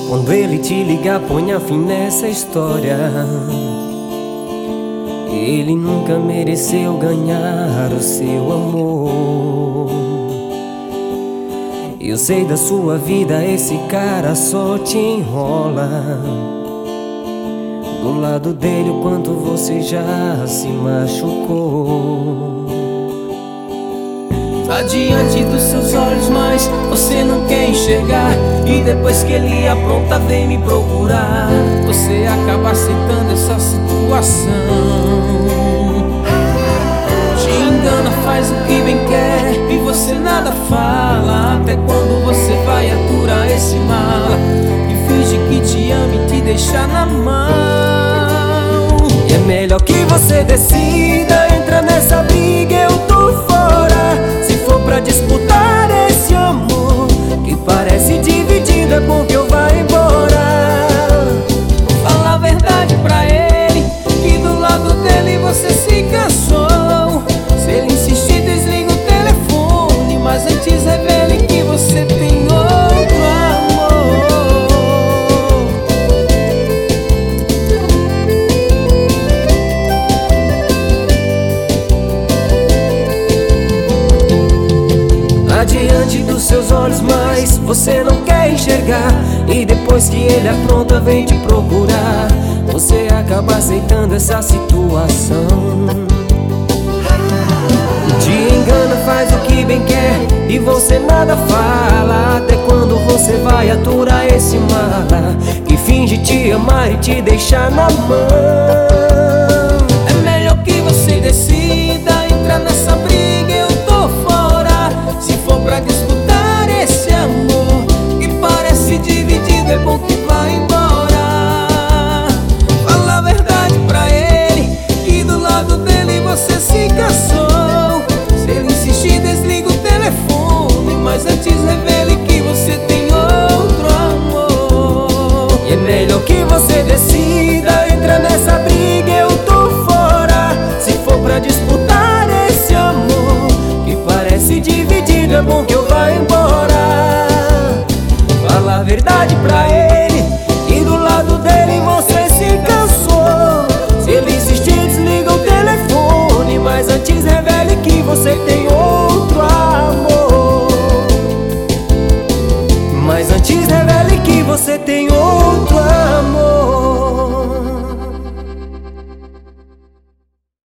Quando ele te ligar, ponha fim nessa história. Ele nunca mereceu ganhar o seu amor. Eu sei da sua vida, esse cara só te enrola. Do lado dele, o quanto você já se machucou. Tá diante dos seus olhos, mas você não quer enxergar. E depois que ele apronta, vem me procurar. Você acaba aceitando essa situação. Te engana, faz o que bem quer e você nada fala. Até quando você vai aturar esse mala que finge que te ama e te deixa na mão. E é melhor que você decida, entra nessa briga, eu tô fora. Se for pra disputar esse amor que parece dividido, é bom que eu vá embora. Fala a verdade pra ele, que do lado dele você se cansou. Se ele insistir, desliga o telefone, mas antes revele que você tem outro amor. Diante dos seus olhos, mas você não quer enxergar. E depois que ele apronta, vem te procurar. Você acaba aceitando essa situação. Te engana, faz o que bem quer e você nada fala. Até quando você vai aturar esse mala que finge te amar e te deixar na mão. É melhor que você decida, entra nessa